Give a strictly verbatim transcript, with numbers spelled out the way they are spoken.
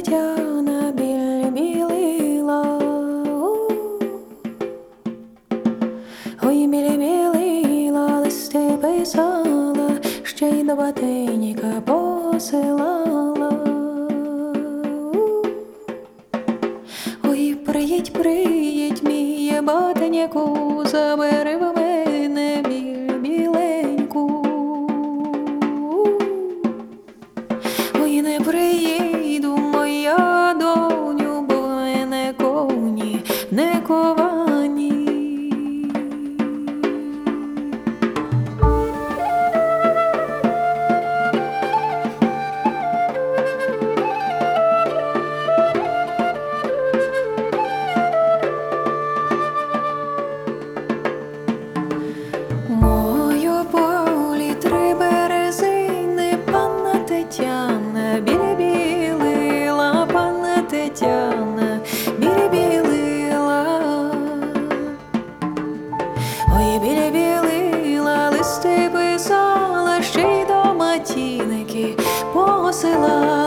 Тетяна біль білила, ой, білі білила, листи писала, ще й до батинька посилала. Ой, приїдь, приїдь, мій батеньку, забери в мене біль біленьку. Ой, не приїду, моя доню, бо в мене коні не ковані. Мою полі три березини, панна Тетяна білі білила, панна Тетяна білі білила. Ой, білі білила, листи писала, ще й до матіники посилала.